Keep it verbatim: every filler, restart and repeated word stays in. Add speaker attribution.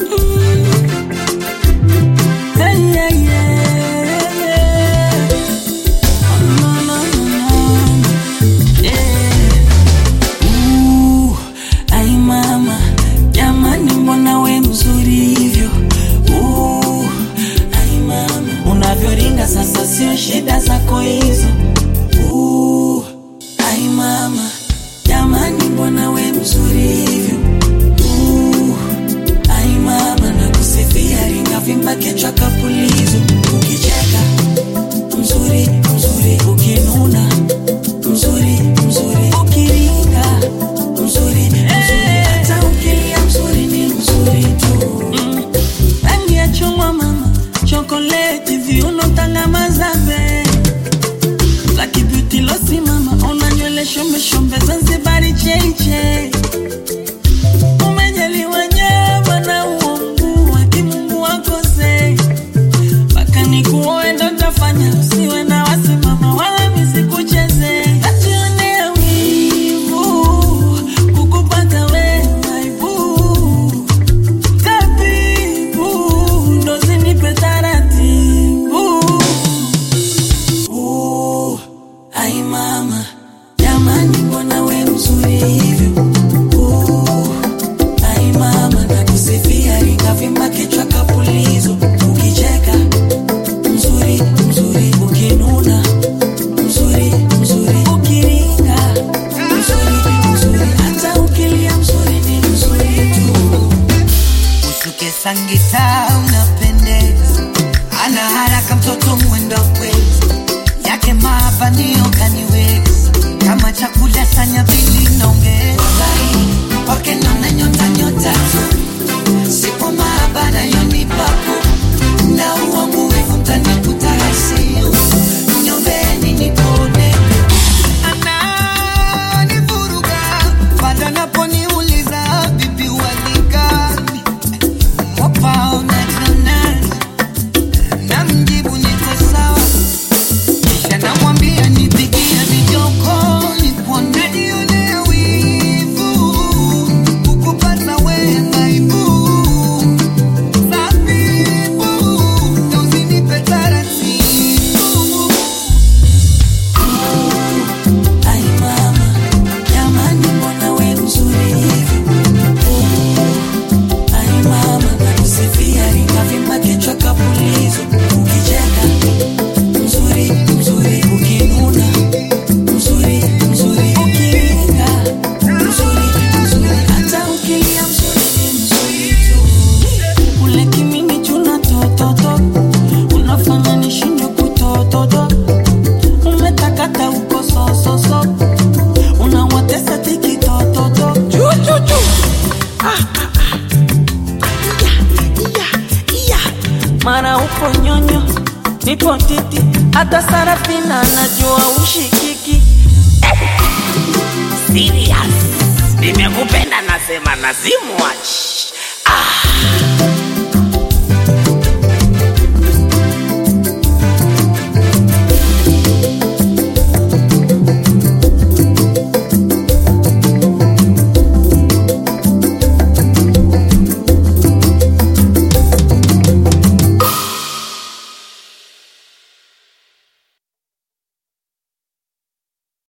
Speaker 1: Sasa sio shida zako hizo. Uh, ai mama, jamani mbona we mzuri hivyo. Uh, ai mama nakusifia ringa vimba kichwa kapulizo. Ukicheka mzuri mzuri, ukinuna mzuri mzuri, ukiringa mzuri mzuri, hata ukilia mzuri ni mzuri tu. Mm. Rangi ya chungwa mama, chocolate viuno tanga mazabe, Lucky Beauty losi mama, ona nywele shombe shombe Zanzibari cheche. Umejaliwa nyama na uongo wa kimungu wakose, baka nikuoe ndo tafanya usiwe na wasi mama, wala misikucheze. Nationea wivu kukupata we my boo, tabibu ndo zinipe taratibu. Uh, ai mama, jamani mbona we mzuri hivyo. Uh, ai mama nakusifia ringa vimba kichwa kapulizo. Ukicheka mzuri mzuri, ukinuna mzuri mzuri, ukiringa mzuri mzuri, hata ukilia mzuri ni mzuri tu.
Speaker 2: Usuke sangita unapendeza, ana haraka mtoto mwendo kwezi, yake mabanio kaniweza, kama chakula sanya vili naongeza, wake nona nyota nyota tu, sipo maabara yoni papo, na uwangu wefu mtani kutarasiu, nyombeni nipone. Ana nivuruga, fada naponi uliza, bibi walikani, mopa unatana, na mjibu niko sawa, kisha namwambia nipigie vijoko, nikuone nione wivu, kukupata we maibu, sabibu, na usinipe taratibu.
Speaker 1: Ai mama, jamani mbona we mzuri hivyo. Uh, ai mama nakusifia ringa vimba kichwa kapulizo. Ukicheka mzuri mzuri, ukinuna mzuri mzuri, ukiringa mzuri mzuri, hata ukilia mzuri ni mzuri tu. Ule kimini chuna tototo, unafanya nishindwe kutototo. Umetakata uko so so so, unawatesa tiki tototo. Chu chu chu. Ah ah ah. Ya ya ya. Mara uko nyonyo, nipo titi, hata Sarafina najua ushikiki.
Speaker 3: Serious, nimekupenda nasema nazimu watch.